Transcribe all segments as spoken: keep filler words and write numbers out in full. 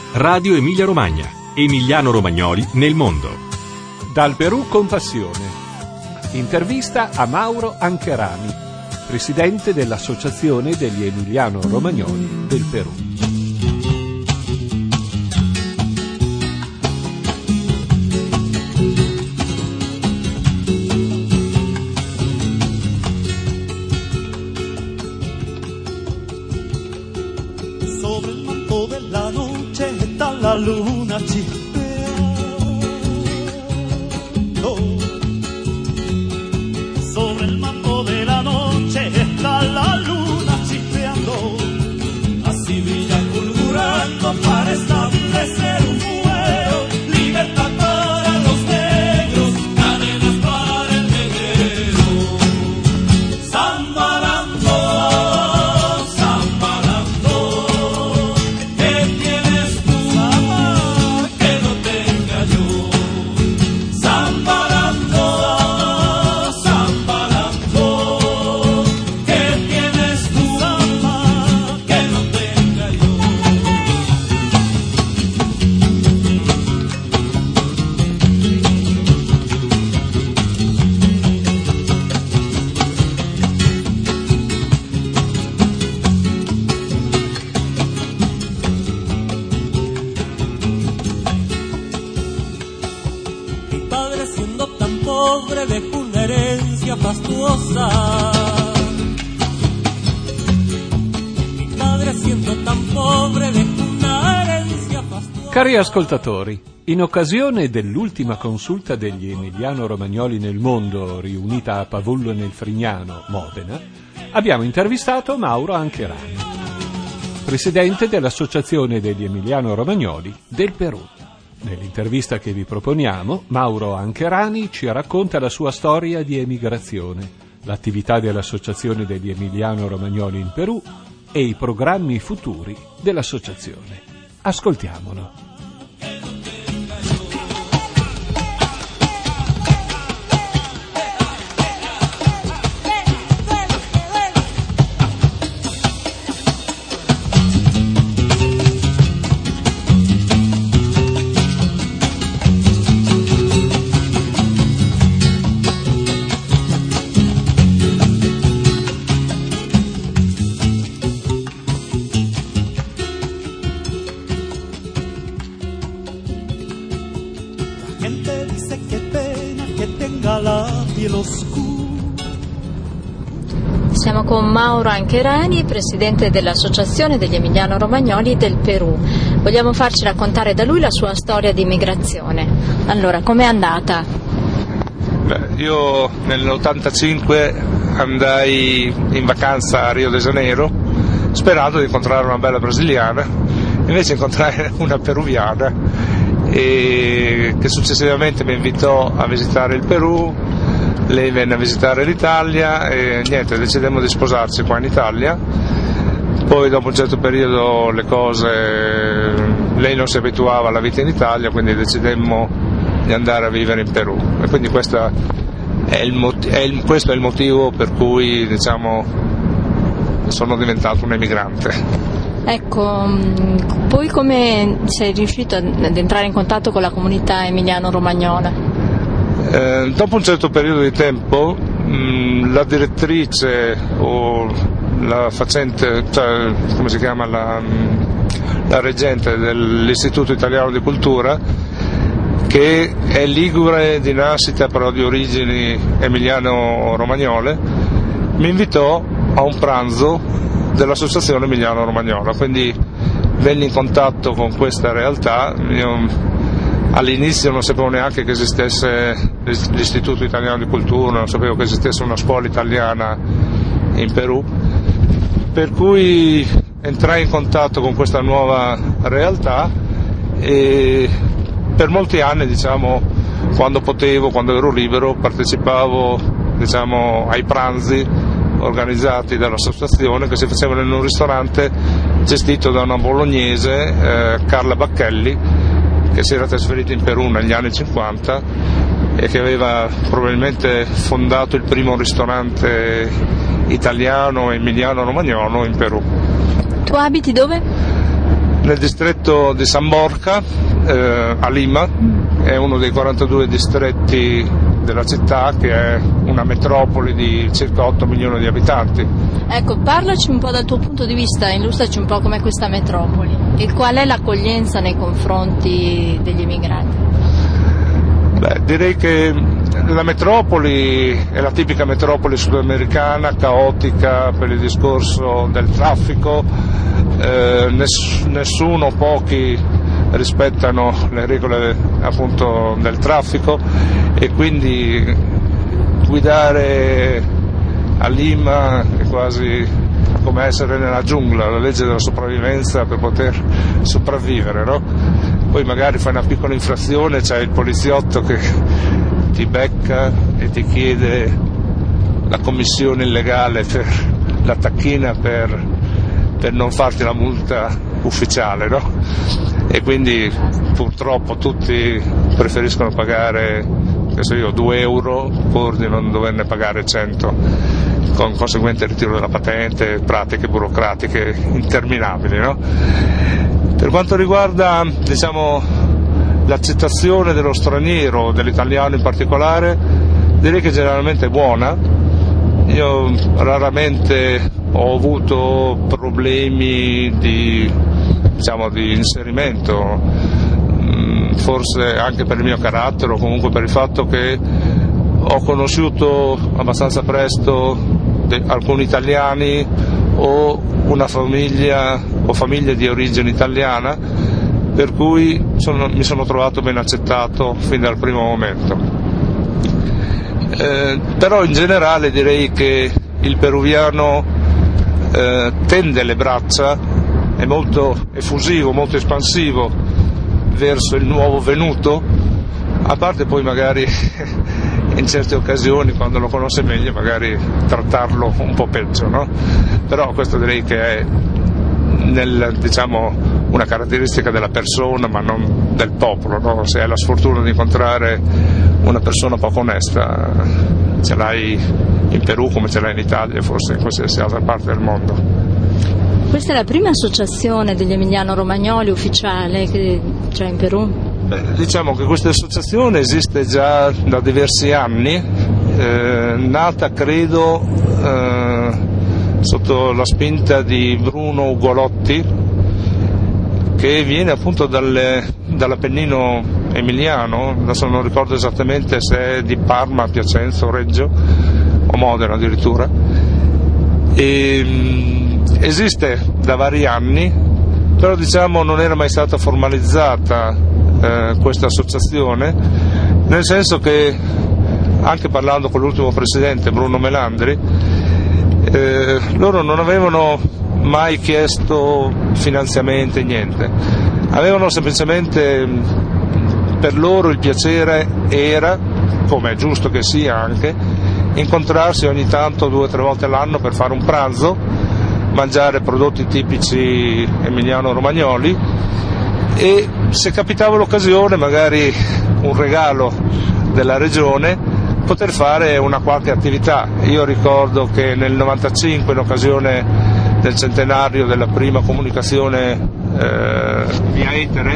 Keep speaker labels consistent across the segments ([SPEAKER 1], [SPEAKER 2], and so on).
[SPEAKER 1] Radio Emilia Romagna. Emiliano Romagnoli nel mondo.
[SPEAKER 2] Dal Perù con passione. Intervista a Mauro Ancherani, presidente dell'Associazione degli Emiliano Romagnoli del Perù.
[SPEAKER 3] Sobre il manto della noce dalla luna chispeando. Sobre il manto della noce dalla luna chispeando. Así brilla fulgurando para establecer un fuego. Libertad para los negros, cadenas para el negrero. Zambarando, zambarando. ¿Qué tienes tú que no tenga yo? Zambarando, zambarando. ¿Qué tienes tú que no tenga yo? Mi padre siendo tan pobre dejó una herencia fastuosa. Mi padre siendo tan pobre dejó una herencia fastuosa.
[SPEAKER 2] Cari ascoltatori, in occasione dell'ultima consulta degli Emiliano Romagnoli nel mondo, riunita a Pavullo nel Frignano, Modena, abbiamo intervistato Mauro Ancherani, presidente dell'Associazione degli Emiliano Romagnoli del Perù. Nell'intervista che vi proponiamo, Mauro Ancherani ci racconta la sua storia di emigrazione, l'attività dell'Associazione degli Emiliano Romagnoli in Perù e i programmi futuri dell'associazione. Ascoltiamolo.
[SPEAKER 3] Gente dice que pena que tenga la piel oscura.
[SPEAKER 4] Siamo con Mauro Ancherani, presidente dell'Associazione degli Emiliano Romagnoli del Perù. Vogliamo farci raccontare da lui la sua storia di immigrazione. Allora, com'è andata?
[SPEAKER 5] Beh, io nell'ottantacinque andai in vacanza a Rio de Janeiro sperando di incontrare una bella brasiliana, invece incontrai una peruviana e che successivamente mi invitò a visitare il Perù. Lei venne a visitare l'Italia e niente, decidemmo di sposarci qua in Italia. Poi dopo un certo periodo le cose, lei non si abituava alla vita in Italia, quindi decidemmo di andare a vivere in Perù e quindi questa è il mot- è il, questo è il motivo per cui, diciamo, sono diventato un emigrante.
[SPEAKER 4] Ecco, poi come sei riuscito ad entrare in contatto con la comunità emiliano-romagnola?
[SPEAKER 5] Eh, dopo un certo periodo di tempo mh, la direttrice o la facente, cioè, come si chiama, la, la reggente dell'Istituto Italiano di Cultura, che è ligure di nascita però di origini emiliano-romagnole, mi invitò a un pranzo dell'Associazione Emiliano Romagnola, quindi venni in contatto con questa realtà. Io all'inizio non sapevo neanche che esistesse l'Istituto Italiano di Cultura, non sapevo che esistesse una scuola italiana in Perù, per cui entrai in contatto con questa nuova realtà e per molti anni, diciamo, quando potevo, quando ero libero, partecipavo, diciamo, ai pranzi organizzati dall'associazione che si facevano in un ristorante gestito da una bolognese, eh, Carla Bacchelli, che si era trasferita in Perù negli anni cinquanta e che aveva probabilmente fondato il primo ristorante italiano emiliano romagnolo in Perù.
[SPEAKER 4] Tu abiti dove?
[SPEAKER 5] nel distretto di San Borja, eh, a Lima, è uno dei quarantadue distretti della città, che è una metropoli di circa otto milioni di abitanti.
[SPEAKER 4] Ecco, parlaci un po' dal tuo punto di vista, illustraci un po' com'è questa metropoli e qual è l'accoglienza nei confronti degli immigrati.
[SPEAKER 5] Beh, direi che la metropoli è la tipica metropoli sudamericana, caotica per il discorso del traffico, eh, ness- nessuno, pochi rispettano le regole appunto del traffico, e quindi guidare a Lima è quasi come essere nella giungla, la legge della sopravvivenza per poter sopravvivere, no? Poi magari fai una piccola infrazione, c'è il poliziotto che ti becca e ti chiede la commissione illegale per la tacchina per, per non farti la multa ufficiale, no? E quindi purtroppo tutti preferiscono pagare, che so io, due euro pur di non doverne pagare cento, con conseguente ritiro della patente, pratiche burocratiche interminabili, no? Per quanto riguarda, diciamo, l'accettazione dello straniero, dell'italiano in particolare, direi che generalmente è buona. Io raramente ho avuto problemi di, diciamo, di inserimento, forse anche per il mio carattere o comunque per il fatto che ho conosciuto abbastanza presto de- alcuni italiani o una famiglia o famiglie di origine italiana, per cui sono, mi sono trovato ben accettato fin dal primo momento. Eh, però in generale direi che il peruviano eh, tende le braccia, è molto effusivo, molto espansivo verso il nuovo venuto, a parte poi magari in certe occasioni, quando lo conosce meglio, magari trattarlo un po' peggio, no? Però questo direi che è nel, diciamo, una caratteristica della persona, ma non del popolo, no? Se hai la sfortuna di incontrare una persona poco onesta, ce l'hai in Perù come ce l'hai in Italia, forse in qualsiasi altra parte del mondo.
[SPEAKER 4] Questa è la prima associazione degli emiliano-romagnoli ufficiale che c'è in Perù?
[SPEAKER 5] Beh, diciamo che questa associazione esiste già da diversi anni, eh, nata credo eh, sotto la spinta di Bruno Ugolotti, che viene appunto dalle, dall'Appennino emiliano, adesso non ricordo esattamente se è di Parma, Piacenza o Reggio o Modena addirittura, e, mh, esiste da vari anni, però diciamo non era mai stata formalizzata eh, questa associazione, nel senso che, anche parlando con l'ultimo presidente Bruno Melandri, eh, loro non avevano mai chiesto finanziamenti, niente, avevano semplicemente, per loro il piacere era, come è giusto che sia anche, incontrarsi ogni tanto due o tre volte all'anno per fare un pranzo, mangiare prodotti tipici emiliano-romagnoli e, se capitava l'occasione, magari un regalo della regione, poter fare una qualche attività. Io ricordo che nel novantacinque, in occasione del centenario della prima comunicazione eh, via etere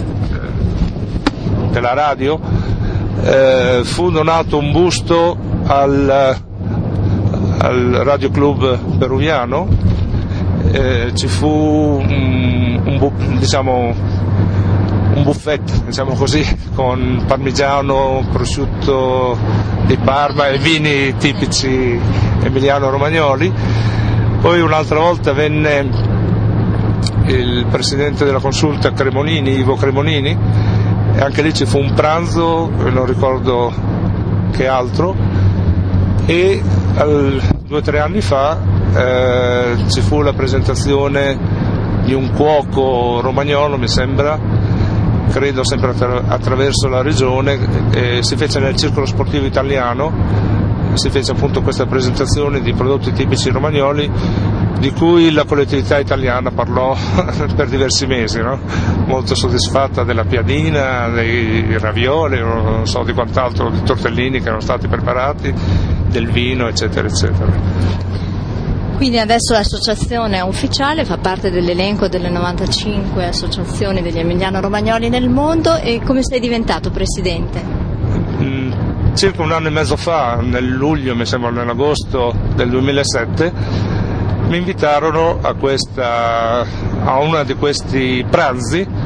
[SPEAKER 5] eh, della radio, eh, fu donato un busto al, al Radio Club peruviano, eh, ci fu un, un, diciamo, un buffet, diciamo così, con parmigiano, prosciutto di Parma e vini tipici emiliano-romagnoli. Poi un'altra volta venne il presidente della consulta Cremonini, Ivo Cremonini, e anche lì ci fu un pranzo, non ricordo che altro, e al, due o tre anni fa eh, ci fu la presentazione di un cuoco romagnolo, mi sembra, credo sempre attra- attraverso la regione, eh, si fece nel circolo sportivo italiano, si fece appunto questa presentazione di prodotti tipici romagnoli, di cui la collettività italiana parlò per diversi mesi, no? Molto soddisfatta della piadina, dei ravioli, non so di quant'altro, di tortellini che erano stati preparati, del vino, eccetera eccetera.
[SPEAKER 4] Quindi adesso l'associazione è ufficiale, fa parte dell'elenco delle novantacinque associazioni degli emiliano-romagnoli nel mondo. E come sei diventato presidente?
[SPEAKER 5] Mm, circa un anno e mezzo fa, nel luglio, mi sembra nell'agosto del duemilasette, mi invitarono a, questa, a una di questi pranzi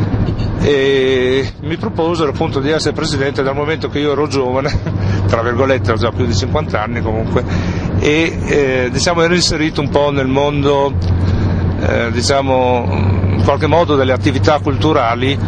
[SPEAKER 5] e mi proposero appunto di essere presidente, dal momento che io ero giovane, tra virgolette, ho già più di cinquanta anni comunque, e eh, diciamo ero inserito un po' nel mondo, eh, diciamo in qualche modo, delle attività culturali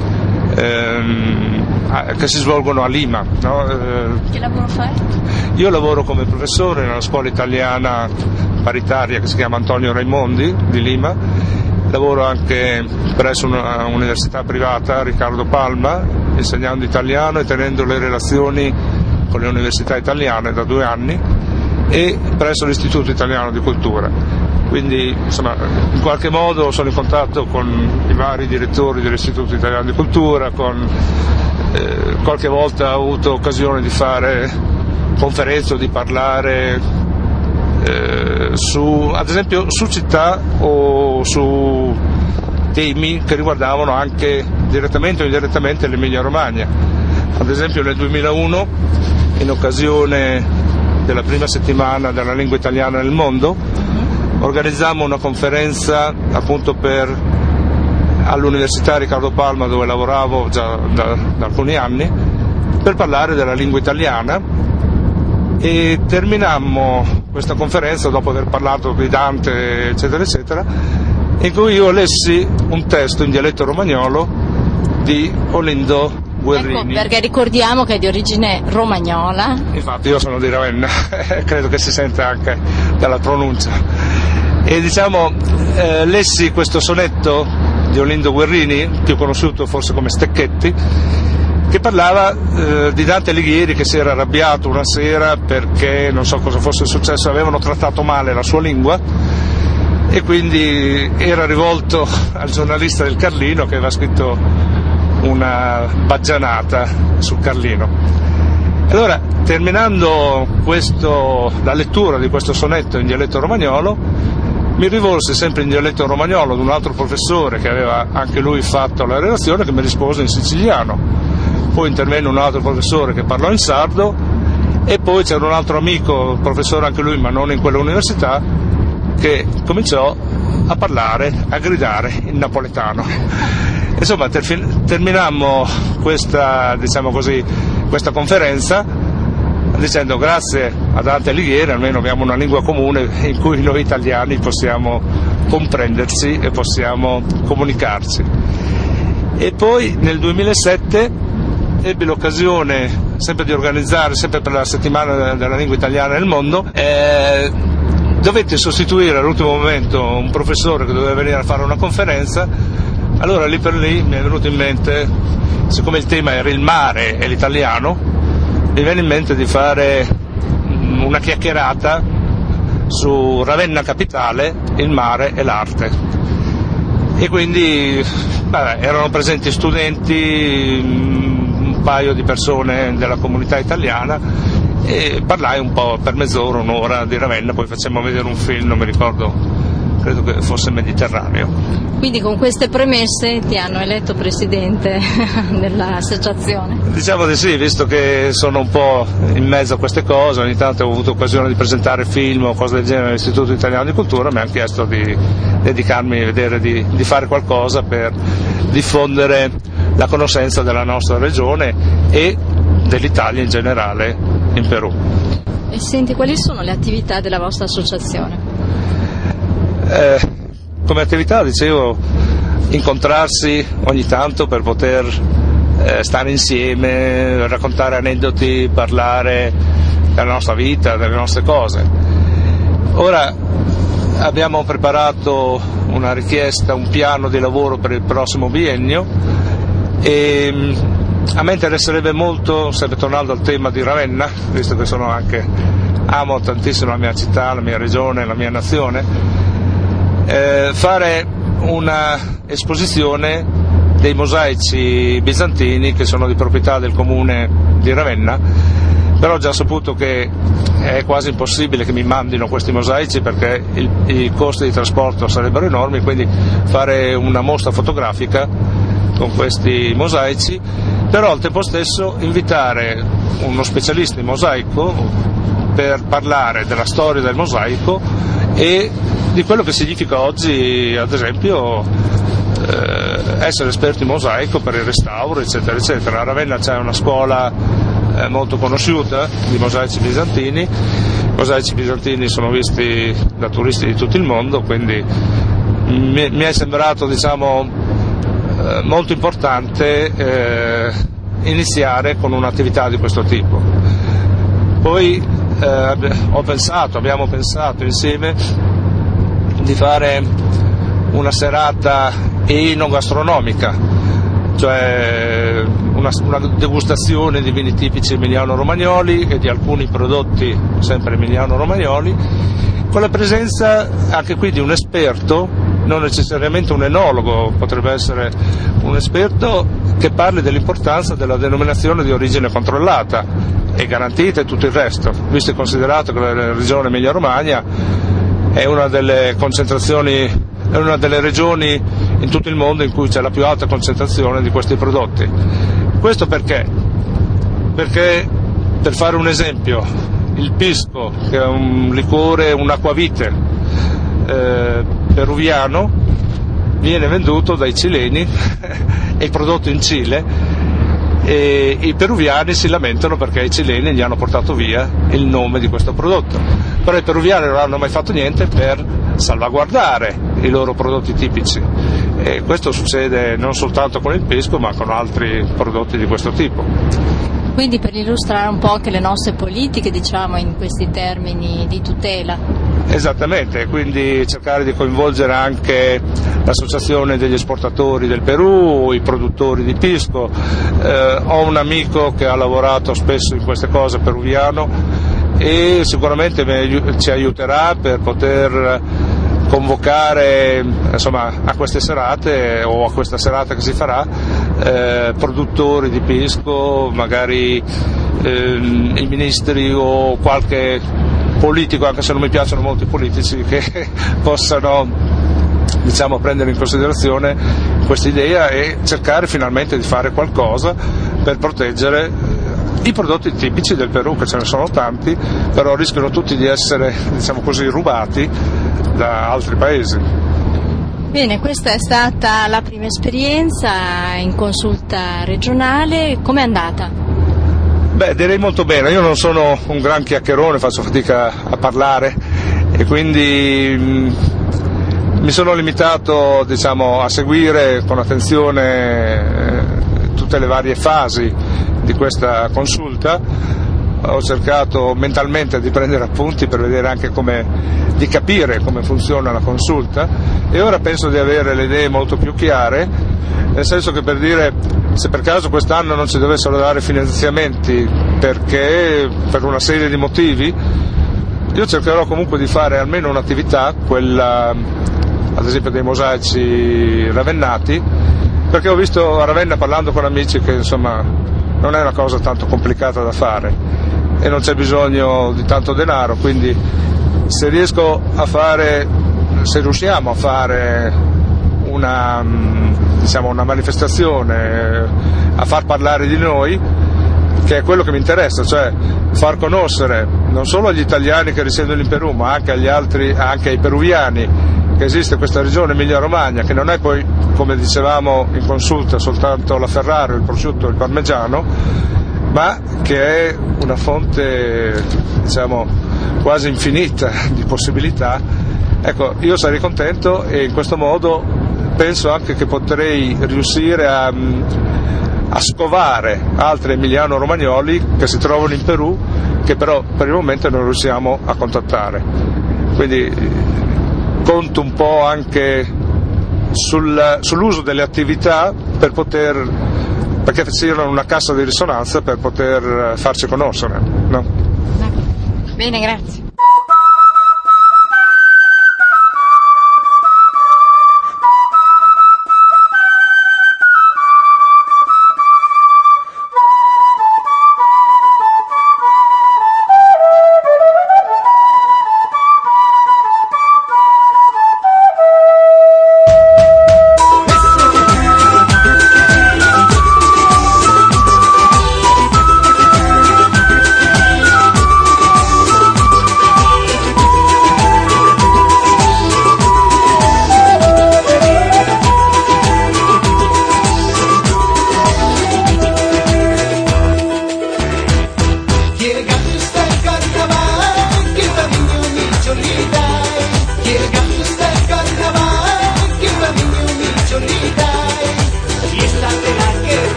[SPEAKER 5] ehm, che si svolgono a Lima, no?
[SPEAKER 4] Che lavoro fai?
[SPEAKER 5] Io lavoro come professore nella scuola italiana paritaria che si chiama Antonio Raimondi di Lima. Lavoro anche presso una università privata, Riccardo Palma, insegnando italiano e tenendo le relazioni con le università italiane da due anni, e presso l'Istituto Italiano di Cultura. Quindi insomma, in qualche modo sono in contatto con i vari direttori dell'Istituto Italiano di Cultura, con, eh, qualche volta ho avuto occasione di fare conferenze o di parlare Eh, su, ad esempio su città o su temi che riguardavano anche direttamente o indirettamente l'Emilia Romagna. Ad esempio nel duemilauno, in occasione della prima settimana della lingua italiana nel mondo, organizzammo una conferenza appunto per all'Università Riccardo Palma, dove lavoravo già da, da alcuni anni, per parlare della lingua italiana. E terminammo questa conferenza dopo aver parlato di Dante, eccetera eccetera, in cui io lessi un testo in dialetto romagnolo di Olindo Guerrini.
[SPEAKER 4] Ecco, perché ricordiamo che è di origine romagnola.
[SPEAKER 5] Infatti io sono di Ravenna, credo che si senta anche dalla pronuncia. E diciamo, eh, lessi questo sonetto di Olindo Guerrini, più conosciuto forse come Stecchetti, che parlava eh, di Dante Alighieri, che si era arrabbiato una sera perché non so cosa fosse successo, avevano trattato male la sua lingua, e quindi era rivolto al giornalista del Carlino che aveva scritto una baggianata sul Carlino. Allora, terminando questo, la lettura di questo sonetto in dialetto romagnolo, mi rivolsi sempre in dialetto romagnolo ad un altro professore che aveva anche lui fatto la relazione, che mi rispose in siciliano. Poi intervenne un altro professore che parlò in sardo, e poi c'era un altro amico, professore anche lui ma non in quella università, che cominciò a parlare, a gridare in napoletano. Insomma, ter- terminammo questa, diciamo così, questa conferenza dicendo: grazie a Dante Alighieri almeno abbiamo una lingua comune in cui noi italiani possiamo comprenderci e possiamo comunicarci. E poi nel duemilasette ebbi l'occasione sempre di organizzare, sempre per la settimana della lingua italiana nel mondo, eh, dovetti sostituire all'ultimo momento un professore che doveva venire a fare una conferenza. Allora lì per lì mi è venuto in mente, siccome il tema era il mare e l'italiano, mi venne in mente di fare una chiacchierata su Ravenna capitale, il mare e l'arte. E quindi vabbè, erano presenti studenti, un paio di persone della comunità italiana, e parlai un po' per mezz'ora, un'ora di Ravenna, poi facemmo vedere un film, non mi ricordo, credo che fosse Mediterraneo.
[SPEAKER 4] Quindi con queste premesse ti hanno eletto presidente dell'associazione?
[SPEAKER 5] Diciamo di sì, visto che sono un po' in mezzo a queste cose, ogni tanto ho avuto occasione di presentare film o cose del genere all'Istituto Italiano di Cultura, mi hanno chiesto di dedicarmi a vedere di, di fare qualcosa per diffondere la conoscenza della nostra regione e dell'Italia in generale in Perù.
[SPEAKER 4] E senti, quali sono le attività della vostra associazione?
[SPEAKER 5] Eh, come attività, dicevo, incontrarsi ogni tanto per poter eh, stare insieme, raccontare aneddoti, parlare della nostra vita, delle nostre cose. Ora abbiamo preparato una richiesta, un piano di lavoro per il prossimo biennio, e a me interesserebbe molto, sempre tornando al tema di Ravenna, visto che sono anche, amo tantissimo la mia città, la mia regione, la mia nazione, eh, fare una esposizione dei mosaici bizantini che sono di proprietà del comune di Ravenna, però ho già saputo che è quasi impossibile che mi mandino questi mosaici perché il, i costi di trasporto sarebbero enormi, quindi fare una mostra fotografica con questi mosaici, però al tempo stesso invitare uno specialista in mosaico per parlare della storia del mosaico e di quello che significa oggi, ad esempio, eh, essere esperti in mosaico per il restauro, eccetera, eccetera. A Ravenna c'è una scuola eh, molto conosciuta di mosaici bizantini. I mosaici bizantini sono visti da turisti di tutto il mondo, quindi mi, mi è sembrato, diciamo, eh, molto importante eh, iniziare con un'attività di questo tipo. Poi eh, ho pensato, abbiamo pensato insieme di fare una serata enogastronomica, cioè una, una degustazione di vini tipici emiliano-romagnoli e di alcuni prodotti sempre emiliano-romagnoli, con la presenza anche qui di un esperto, non necessariamente un enologo, potrebbe essere un esperto che parli dell'importanza della denominazione di origine controllata e garantita e tutto il resto, visto e considerato che la regione Emilia-Romagna è una delle concentrazioni, è una delle regioni in tutto il mondo in cui c'è la più alta concentrazione di questi prodotti. Questo perché? Perché, per fare un esempio, il pisco, che è un liquore, un acquavite eh, peruviano, viene venduto dai cileni e prodotto in Cile, e i peruviani si lamentano perché i cileni gli hanno portato via il nome di questo prodotto, però i peruviani non hanno mai fatto niente per salvaguardare i loro prodotti tipici, e questo succede non soltanto con il pisco ma con altri prodotti di questo tipo.
[SPEAKER 4] Quindi per illustrare un po' anche le nostre politiche, diciamo, in questi termini di tutela.
[SPEAKER 5] Esattamente, quindi cercare di coinvolgere anche l'associazione degli esportatori del Perù, i produttori di pisco. Eh, ho un amico che ha lavorato spesso in queste cose, peruviano, e sicuramente ci aiuterà per poter convocare, insomma, a queste serate o a questa serata che si farà eh, produttori di pisco, magari eh, i ministri o qualche politico, anche se non mi piacciono molto i politici, che possano, diciamo, prendere in considerazione questa idea e cercare finalmente di fare qualcosa per proteggere i prodotti tipici del Perù, che ce ne sono tanti, però rischiano tutti di essere, diciamo così, rubati da altri paesi.
[SPEAKER 4] Bene, questa è stata la prima esperienza in consulta regionale, com'è andata?
[SPEAKER 5] Beh, direi molto bene, io non sono un gran chiacchierone, faccio fatica a parlare e quindi mh, mi sono limitato, diciamo, a seguire con attenzione eh, tutte le varie fasi di questa consulta. Ho cercato mentalmente di prendere appunti per vedere anche come, di capire come funziona la consulta, e ora penso di avere le idee molto più chiare, nel senso che, per dire, se per caso quest'anno non ci dovessero dare finanziamenti perché per una serie di motivi, io cercherò comunque di fare almeno un'attività, quella ad esempio dei mosaici ravennati, perché ho visto a Ravenna, parlando con amici, che insomma non è una cosa tanto complicata da fare e non c'è bisogno di tanto denaro, quindi se riesco a fare, se riusciamo a fare una, diciamo, una manifestazione, a far parlare di noi, che è quello che mi interessa, cioè far conoscere non solo agli italiani che risiedono in Perù, ma anche agli altri, anche ai peruviani, che esiste questa regione Emilia-Romagna, che non è poi, come dicevamo in consulta, soltanto la Ferrara, il prosciutto e il parmigiano, ma che è una fonte, diciamo, quasi infinita di possibilità. Ecco, io sarei contento, e in questo modo penso anche che potrei riuscire a, a scovare altri emiliano-romagnoli che si trovano in Perù, che però per il momento non riusciamo a contattare. Quindi conto un po' anche sul, sull'uso delle attività per poter, perché siano una cassa di risonanza per poter farci conoscere, no?
[SPEAKER 4] Bene, grazie.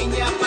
[SPEAKER 6] Vigna